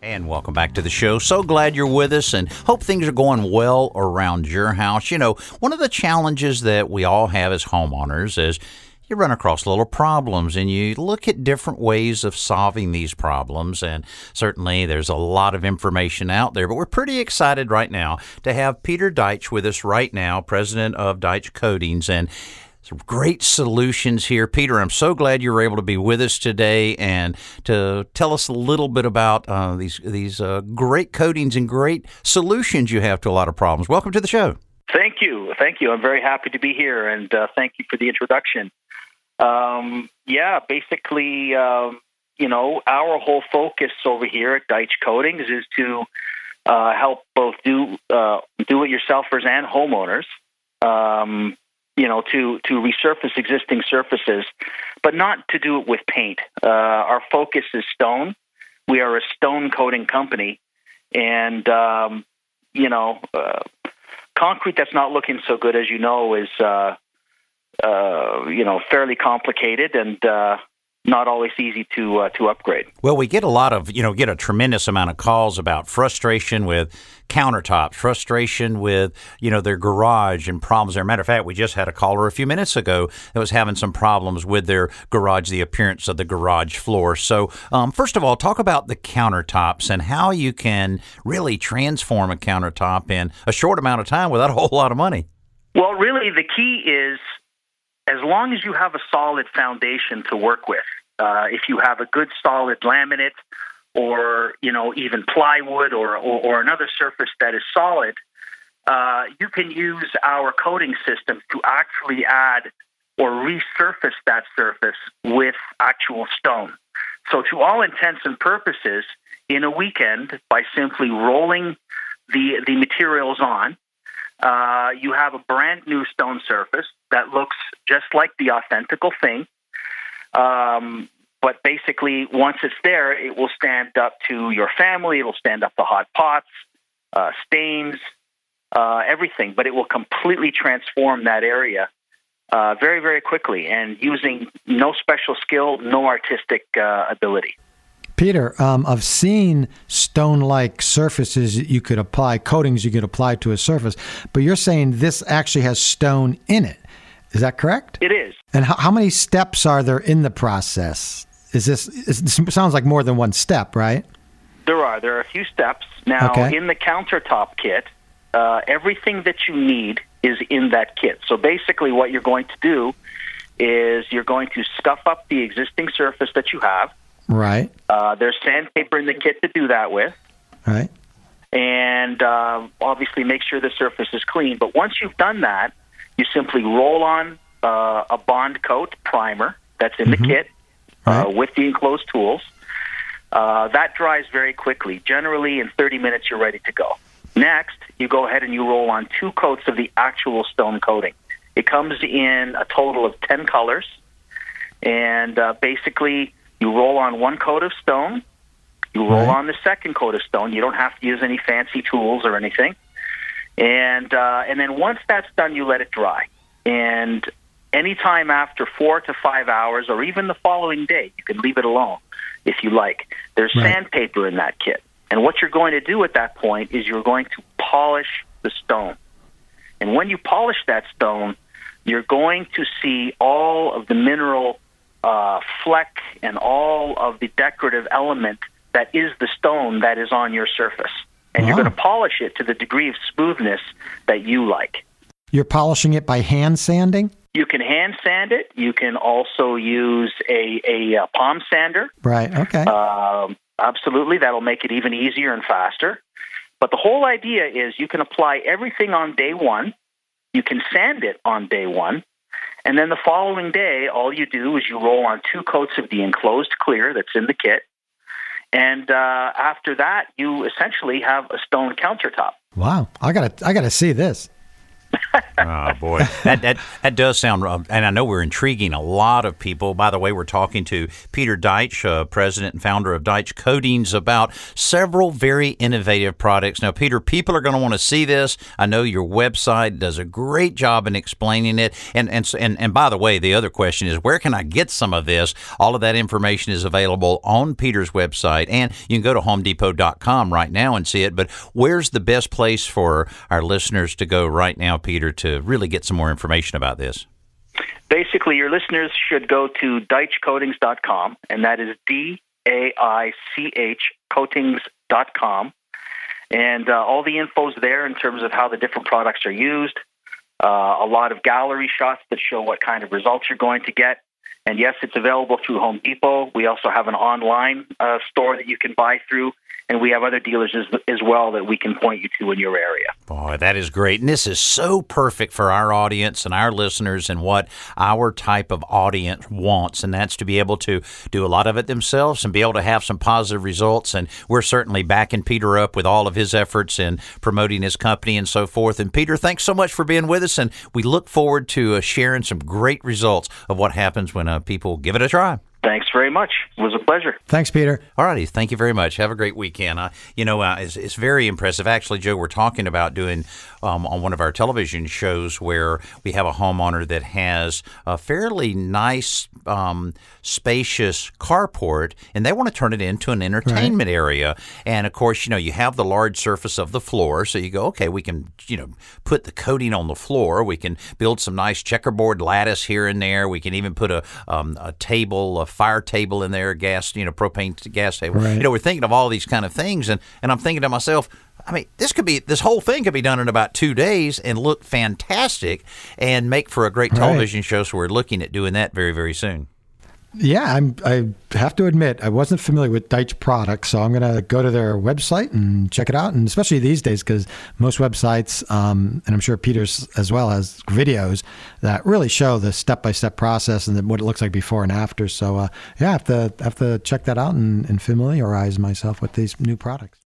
And welcome back to the show. So glad you're with us and hope things are going well around your house. You know, one of the challenges that we all have as homeowners is you run across little problems and you look at different ways of solving these problems. And certainly there's a lot of information out there, but we're pretty excited right now to have Peter Deitch with us right now, president of Deitch Coatings. And some great solutions here. Peter, I'm so glad you were able to be with us today and to tell us a little bit about these great coatings and great solutions you have to a lot of problems. Welcome to the show. Thank you. I'm very happy to be here, and thank you for the introduction. Basically, our whole focus over here at Deitch Coatings is to help both do-it-yourselfers and homeowners, to resurface existing surfaces, but not to do it with paint. Our focus is stone. We are a stone coating company, and concrete that's not looking so good, as you know, is fairly complicated and not always easy to upgrade. Well, we get a tremendous amount of calls about frustration with countertops, frustration with, their garage and problems there. Matter of fact, we just had a caller a few minutes ago that was having some problems with their garage, the appearance of the garage floor. So, first of all, talk about the countertops and how you can really transform a countertop in a short amount of time without a whole lot of money. Well, really, the key is, as long as you have a solid foundation to work with, if you have a good solid laminate or, even plywood or another surface that is solid, you can use our coating system to actually add or resurface that surface with actual stone. So to all intents and purposes, in a weekend, by simply rolling the materials on, you have a brand new stone surface that looks just like the authentical thing. But basically, once it's there, it will stand up to your family. It will stand up to hot pots, stains, everything. But it will completely transform that area very, very quickly, and using no special skill, no artistic ability. Peter, I've seen stone-like surfaces you could apply, coatings you could apply to a surface, but you're saying this actually has stone in it. Is that correct? It is. And how many steps are there in the process? This sounds like more than one step, right? There are a few steps. Now, in the countertop kit, everything that you need is in that kit. So basically what you're going to do is you're going to scuff up the existing surface that you have. Right. There's sandpaper in the kit to do that with. Right. And obviously make sure the surface is clean. But once you've done that, you simply roll on a Bond Coat primer that's in the kit with the enclosed tools. That dries very quickly. Generally, in 30 minutes, you're ready to go. Next, you go ahead and you roll on 2 coats of the actual stone coating. It comes in a total of 10 colors. And basically, you roll on 1 coat of stone. You roll on the second coat of stone. You don't have to use any fancy tools or anything. And then once that's done, you let it dry. And anytime after 4 to 5 hours, or even the following day, you can leave it alone if you like. There's sandpaper in that kit. And what you're going to do at that point is you're going to polish the stone. And when you polish that stone, you're going to see all of the mineral fleck and all of the decorative element that is the stone that is on your surface. And you're going to polish it to the degree of smoothness that you like. You're polishing it by hand sanding? You can hand sand it. You can also use a palm sander. Right, okay. Absolutely. That'll make it even easier and faster. But the whole idea is you can apply everything on day one. You can sand it on day one. And then the following day, all you do is you roll on 2 coats of the enclosed clear that's in the kit. And after that, you essentially have a stone countertop. Wow. I gotta see this. Oh, boy. That does sound, and I know we're intriguing a lot of people. By the way, we're talking to Peter Deitch, president and founder of Deitch Coatings, about several very innovative products. Now, Peter, people are going to want to see this. I know your website does a great job in explaining it. And by the way, the other question is, where can I get some of this? All of that information is available on Peter's website, and you can go to homedepot.com right now and see it. But where's the best place for our listeners to go right now, Peter, to really get some more information about this? Basically, your listeners should go to DeitchCoatings.com, and that is DAICH Coatings.com. And all the info's there in terms of how the different products are used, a lot of gallery shots that show what kind of results you're going to get. And yes, it's available through Home Depot. We also have an online store that you can buy through. And we have other dealers as well that we can point you to in your area. Boy, that is great. And this is so perfect for our audience and our listeners and what our type of audience wants. And that's to be able to do a lot of it themselves and be able to have some positive results. And we're certainly backing Peter up with all of his efforts in promoting his company and so forth. And Peter, thanks so much for being with us. And we look forward to sharing some great results of what happens when people give it a try. Thanks very much. It was a pleasure. Thanks, Peter. All righty. Thank you very much. Have a great weekend. It's very impressive. Actually, Joe, we're talking about doing on one of our television shows where we have a homeowner that has a fairly nice, spacious carport, and they want to turn it into an entertainment area. And, of course, you have the large surface of the floor. So you go, okay, we can, put the coating on the floor. We can build some nice checkerboard lattice here and there. We can even put a table, a fire table in there, gas, propane gas table. Right. We're thinking of all these kind of things, and I'm thinking to myself, I mean, this whole thing could be done in about 2 days and look fantastic and make for a great television show. So we're looking at doing that very, very soon. Yeah, I have to admit, I wasn't familiar with Deitch products, so I'm going to go to their website and check it out. And especially these days, because most websites, and I'm sure Peter's as well, has videos that really show the step-by-step process and what it looks like before and after. So, I have to check that out and familiarize myself with these new products.